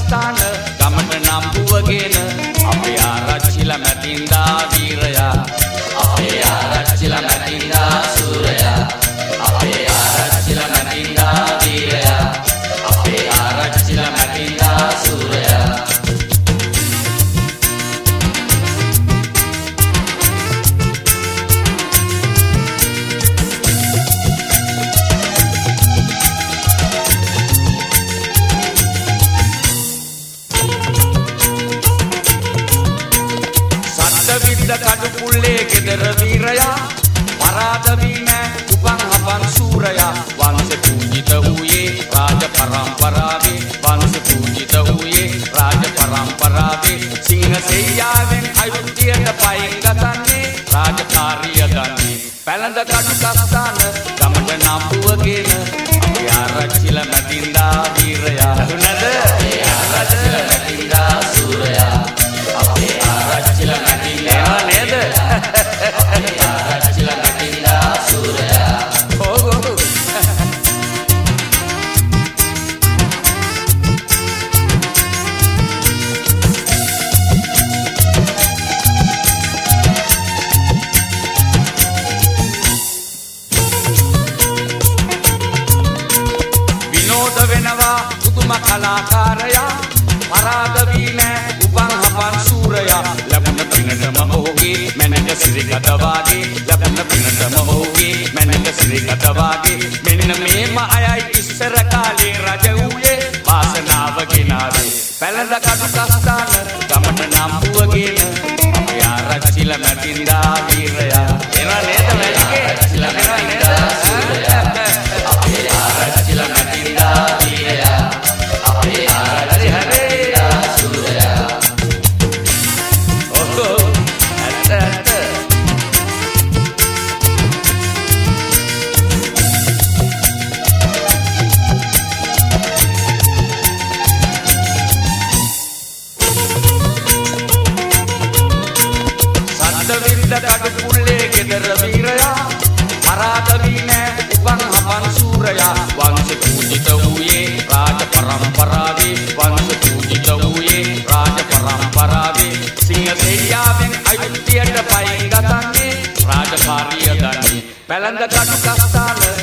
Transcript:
කස්ථාන ගමට නම්බුවගෙන අපේ ආරච්චිලා මැතින්දා වීරයා අපේ ආරච්චිලා මැතින්දා සූරයා අපේ ආරච්චිලා මැතින්දා වීරයා අපේ ආරච්චිලා මැතින්දා සූරයා කඩු පුල්ලේ ගෙදර වීරයා පරාද වී නැ උපන් හපන් සූරයා වංශ පූජිත වූයේ රාජ පරම්පරාවේ වංශ පූජිත වූයේ රාජ පරම්පරාවේ සිංහ සෙයියාවෙන් අයුද්ධයට පයින් ගතන්නේ රාජකාරිය දන්නේ පැලඳ කඩු කස්ථාන ගමට නම්බුවගෙන අපේ ආරච්චිලා මැතින්දා වීරයා නේද අපේ ආරච්චිලා මැතින්දා සූරයා අපේ ආරච්චිලා මැතින්දා නේද අපේ ආරච්චිලා මැතින්දා සූරයා විනෝද වෙනවා පුදුම කලාකාරයා පරාද වී නැ උපන් හපන් සූරයා ලැබුණ පිනටම ඔහුගේ මැනක සිරිගත වාගේ ලැබුණ පිනටම ඔහුගේ මැනක සිරිගත වාගේ මෙන්න මේම අයයි ඉස්සර කාලේ රජ වූයේ වාසනාව ගෙනාවේ පැලඳ කඩු කස්ථාන ගමට නම්බුවගෙන අපේ ආරච්චිලා මැතින්දා වීරයා එනවා නේද මැතිගේ ආරච්චිලා මැතින්දා සූරයා අපේ ආරච්චිලා මැතින්දා වීරයා අපේ ආරච්චිලා මැතින්දා සූරයා කඩු පුල්ලේ ගෙදර වීරයා පරාද වී නැ උපන් හපන් සූරයා වංශ පූජිත වූයේ රාජ පරම්පරාවේ වංශ පූජිත වූයේ රාජ පරම්පරාවේ සිංහ සෙයියාවෙන් අයුද්ධයට පයින් ගතන්නේ රාජකාරිය දන්නේ පැලඳ කඩු කස්ථාන